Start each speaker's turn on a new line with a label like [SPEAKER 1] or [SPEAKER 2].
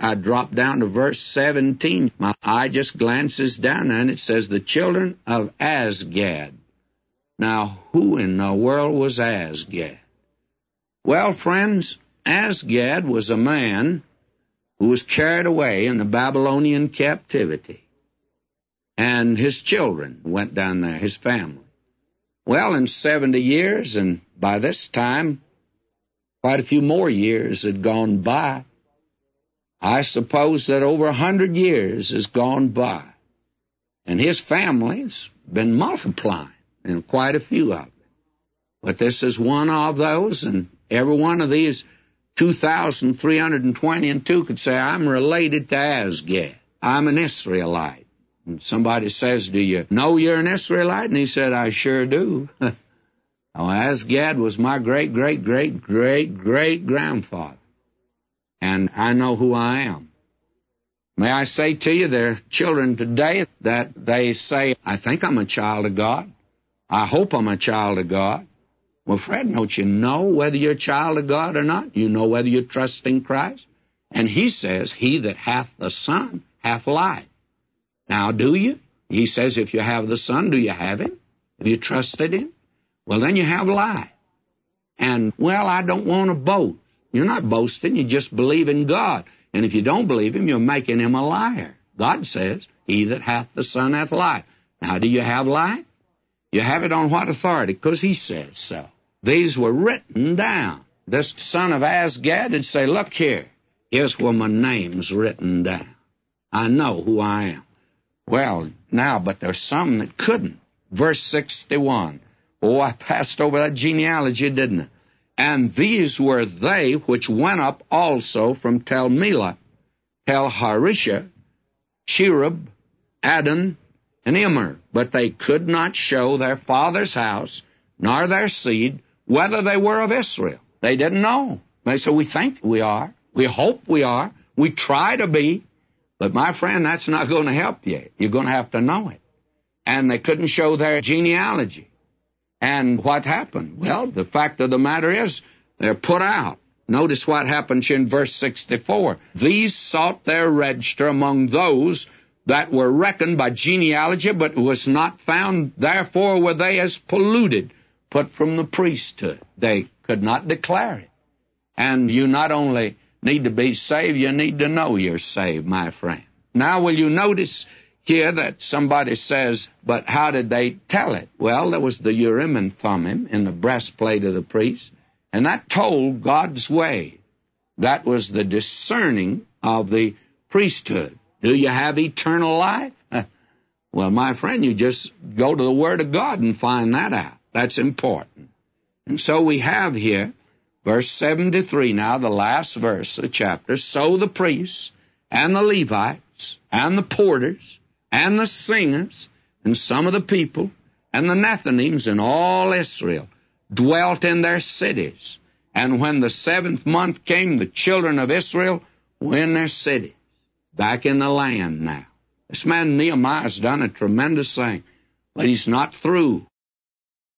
[SPEAKER 1] I dropped down to verse 17. My eye just glances down, and it says, the children of Azgad. Now, who in the world was Azgad? Well, friends, Azgad was a man who was carried away in the Babylonian captivity. And his children went down there, his family. Well, in 70 years, and by this time, quite a few more years had gone by. I suppose that over 100 years has gone by. And his family's been multiplying, and quite a few of them. But this is one of those, and every one of these 2,322 could say, I'm related to Azgad. I'm an Israelite. And somebody says, do you know you're an Israelite? And he said, I sure do. Azgad was my great-great-great-great-grandfather. And I know who I am. May I say to you, there are children today that they say, I think I'm a child of God. I hope I'm a child of God. Well, Fred, don't you know whether you're a child of God or not? You know whether you trust in Christ? And he says, he that hath the Son hath life. Now, do you? He says, if you have the Son, do you have him? Have you trusted him? Well, then you have life. And, well, I don't want to boast. You're not boasting. You just believe in God. And if you don't believe him, you're making him a liar. God says, he that hath the Son hath life. Now, do you have life? You have it on what authority? Because he says so. These were written down. This son of Azgad would say, look here, here's where my name's written down. I know who I am. Well, now, but there's some that couldn't. Verse 61. Oh, I passed over that genealogy, didn't I? And these were they which went up also from Tel Melah, Tel Harisha, Cherub, Adon, and Immer. But they could not show their father's house, nor their seed, whether they were of Israel. They didn't know. They said, we think we are. We hope we are. We try to be. But, my friend, that's not going to help you. You're going to have to know it. And they couldn't show their genealogy. And what happened? Well, the fact of the matter is, they're put out. Notice what happens in verse 64. These sought their register among those that were reckoned by genealogy, but was not found. Therefore were they as polluted, put from the priesthood. They could not declare it. And you not only need to be saved, you need to know you're saved, my friend. Now, will you notice here that somebody says, but how did they tell it? Well, there was the Urim and Thummim in the breastplate of the priest, and that told God's way. That was the discerning of the priesthood. Do you have eternal life? Well, my friend, you just go to the Word of God and find that out. That's important. And so we have here, verse 73, now the last verse of the chapter. So the priests and the Levites and the porters and the singers and some of the people and the Nethinims and all Israel dwelt in their cities. And when the 7th month came, the children of Israel were in their cities, back in the land now. This man Nehemiah has done a tremendous thing, but he's not through.